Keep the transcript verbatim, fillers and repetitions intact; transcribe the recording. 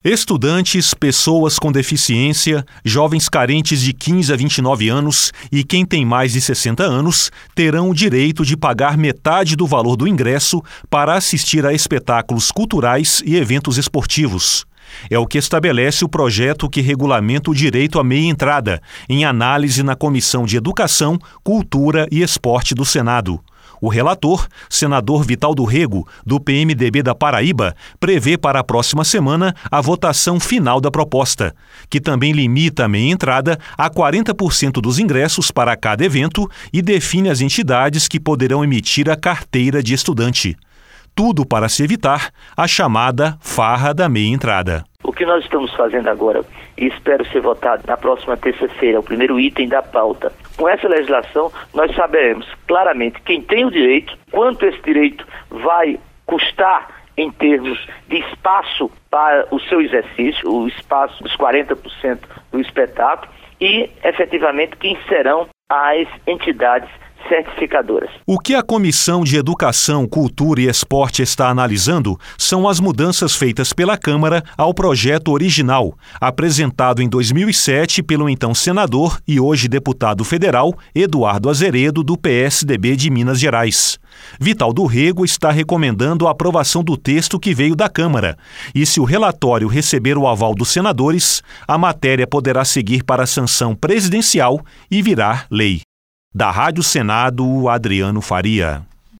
Estudantes, pessoas com deficiência, jovens carentes de quinze a vinte e nove anos e quem tem mais de sessenta anos terão o direito de pagar metade do valor do ingresso para assistir a espetáculos culturais e eventos esportivos. É o que estabelece o projeto que regulamenta o direito à meia entrada, em análise na Comissão de Educação, Cultura e Esporte do Senado. O relator, senador Vital do Rego, do P M D B da Paraíba, prevê para a próxima semana a votação final da proposta, que também limita a meia entrada a quarenta por cento dos ingressos para cada evento e define as entidades que poderão emitir a carteira de estudante. Tudo para se evitar a chamada farra da meia entrada. O que nós estamos fazendo agora, e espero ser votado na próxima terça-feira, é o primeiro item da pauta. Com essa legislação, nós saberemos claramente quem tem o direito, quanto esse direito vai custar em termos de espaço para o seu exercício, o espaço dos quarenta por cento do espetáculo, e, efetivamente, quem serão as entidades certificadoras. O que a Comissão de Educação, Cultura e Esporte está analisando são as mudanças feitas pela Câmara ao projeto original, apresentado em dois mil e sete pelo então senador e hoje deputado federal Eduardo Azeredo, do P S D B de Minas Gerais. Vital do Rego está recomendando a aprovação do texto que veio da Câmara, e se o relatório receber o aval dos senadores, a matéria poderá seguir para a sanção presidencial e virar lei. Da Rádio Senado, Adriano Faria.